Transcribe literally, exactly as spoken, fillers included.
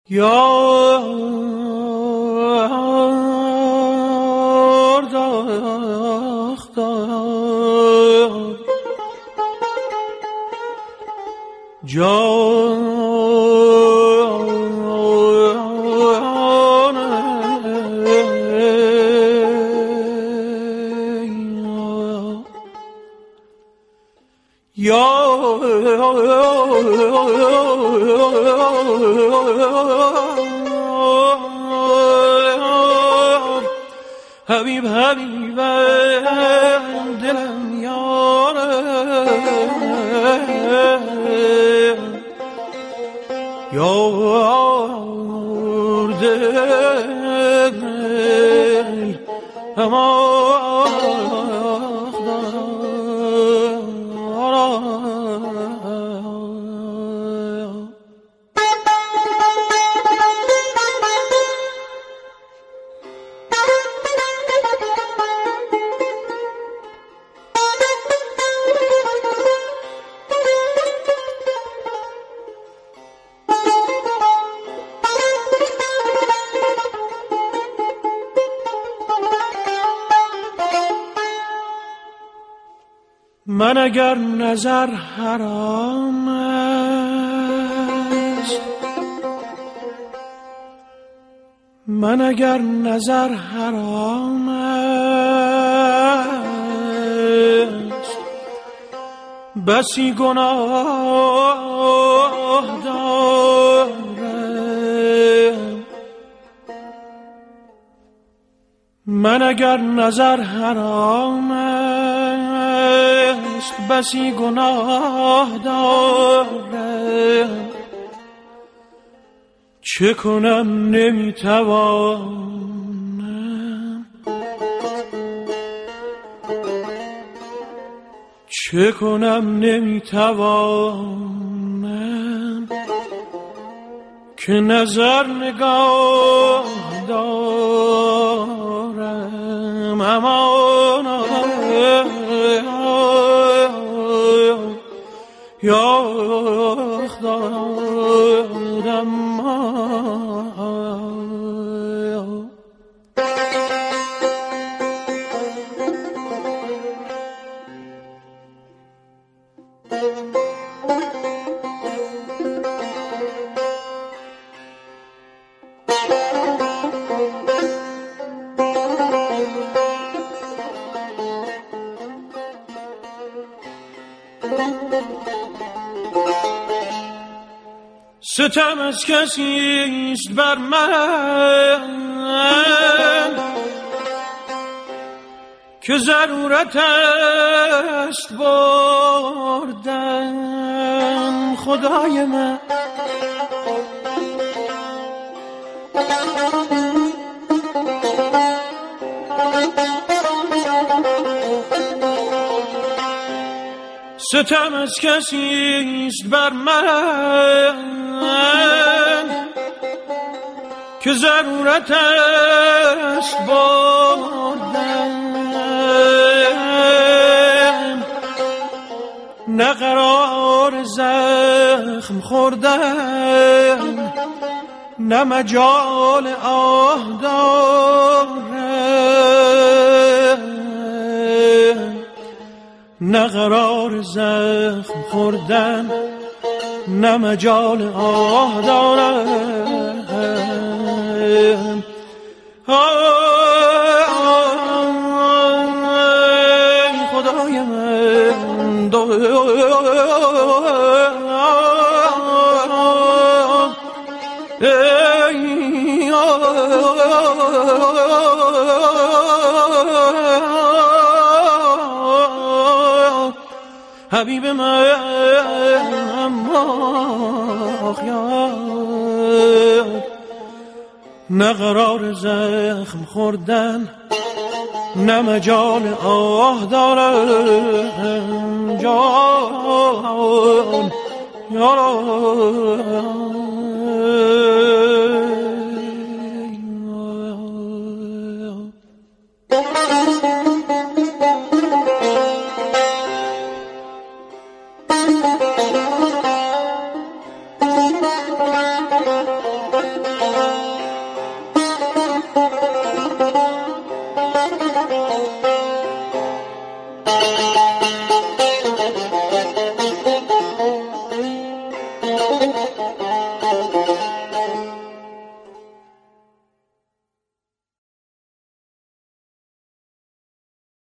یار داختار جان حبیب حبیب دلم یاره یار دل اما من اگر نظر حرام است، من اگر نظر حرام است، بسی گناه دارم. من اگر نظر حرام است، بسی گناه دارم. چه کنم نمیتوانم، چه کنم نمیتوانم که نظر نگاه دارم. امان یا خدادم ستم از کسیست بر من که ضرورت است بردن. خدای من ستم از کسیست بر من که ضرورت است بردن. نه قرار زخم خوردن، نه مجال آه دارم. نه قرار زخم خوردن، نه مجال آه دارم. آی خدای من ای حبیب من آخیار. نه قرار زخم خوردن، نه مجال آه دارم. جان یارم